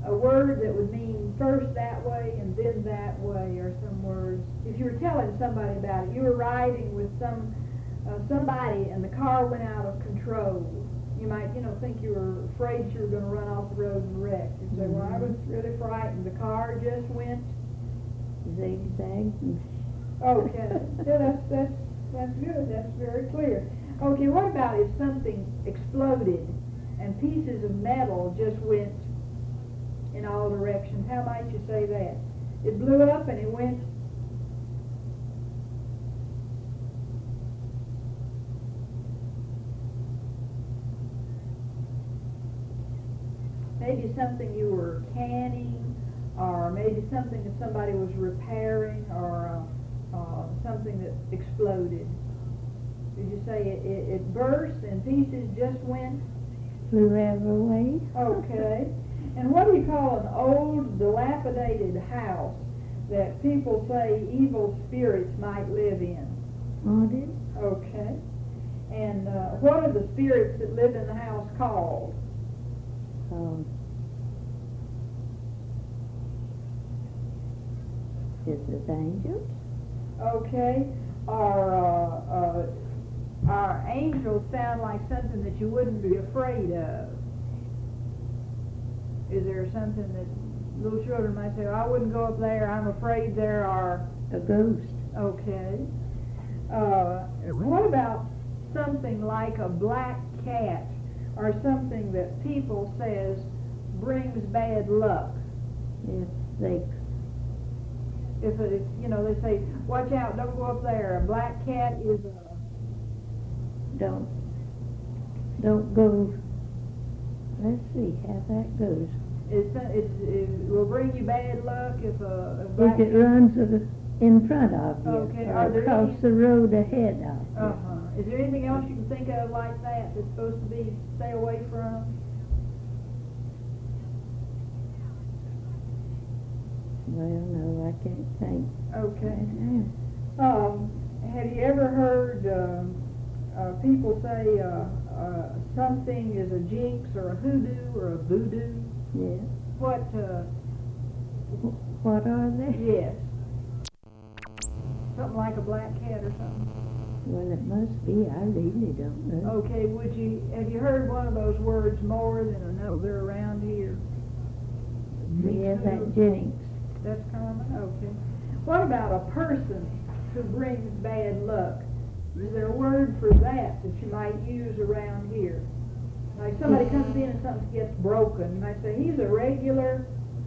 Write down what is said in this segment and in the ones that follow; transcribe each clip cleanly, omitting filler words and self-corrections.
a word that would mean first that way and then that way, or some words. If you were telling somebody about it, you were riding with somebody and the car went out of control. You might, think you were afraid you were going to run off the road and wreck. You say, well, I was really frightened. The car just went zigzag. Okay. Yeah, that's good. That's very clear. Okay, what about if something exploded and pieces of metal just went in all directions? How might you say that? It blew up and it went. Maybe something you were canning, or maybe something that somebody was repairing, or something that exploded. Did you say it burst and pieces just went? Flew every way. Okay. And what do you call an old, dilapidated house that people say evil spirits might live in? Haunted. Okay. And what are the spirits that live in the house called? Is it angels? Okay. Our angels sound like something that you wouldn't be afraid of. Is there something that little children might say, I wouldn't go up there, I'm afraid there are... A ghost. Okay. What about something like a black cat, or something that people says brings bad luck? If they say, watch out, don't go up there. A black cat is a... Don't go. Let's see how that goes. It will bring you bad luck if a black If it runs in front of you, okay. or across the road ahead of you. Is there anything else you can think of like that that's supposed to be stay away from? Well, no, I can't think. Okay. Mm-hmm. Have you ever heard people say something is a jinx or a hoodoo or a voodoo? Yes. What are they? Yes. Something like a black cat or something. Well, it must be. I really don't know. Okay, have you heard one of those words more than another around here? Yeah, that jinx. That's common? Okay. What about a person who brings bad luck? Is there a word for that you might use around here? Like somebody comes in and something gets broken. You might say, he's a regular...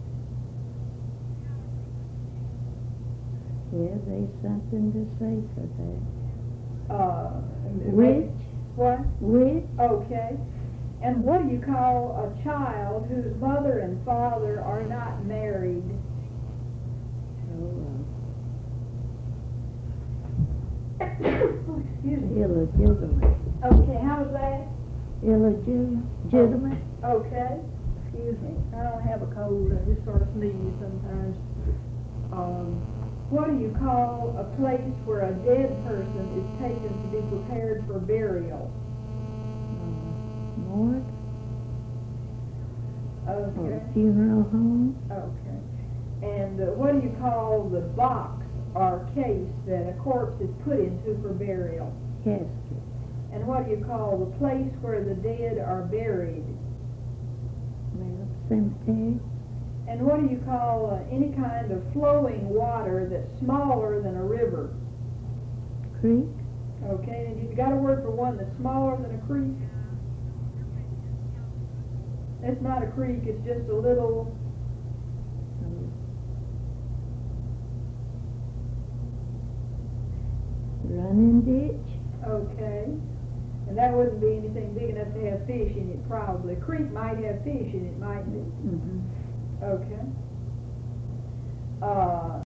Yeah, there's something to say for that. Witch? What? Witch? Okay. And what do you call a child whose mother and father are not married? Excuse me. Illegitimate. Okay, how's that? Illegitimate? Okay. Excuse me. I don't have a cold. I just sort of sneeze sometimes. What do you call a place where a dead person is taken to be prepared for burial? Morgue? Okay. Or funeral home? Okay. And what do you call the box or case that a corpse is put into for burial? Casket. And what do you call the place where the dead are buried? Well, cemetery. And what do you call any kind of flowing water that's smaller than a river? Creek. Okay, and you've got a word for one that's smaller than a creek? It's not a creek, it's just a little... Running ditch. Okay. And that wouldn't be anything big enough to have fish in it, probably. A creek might have fish in it, mightn't it? Mm-hmm. Okay.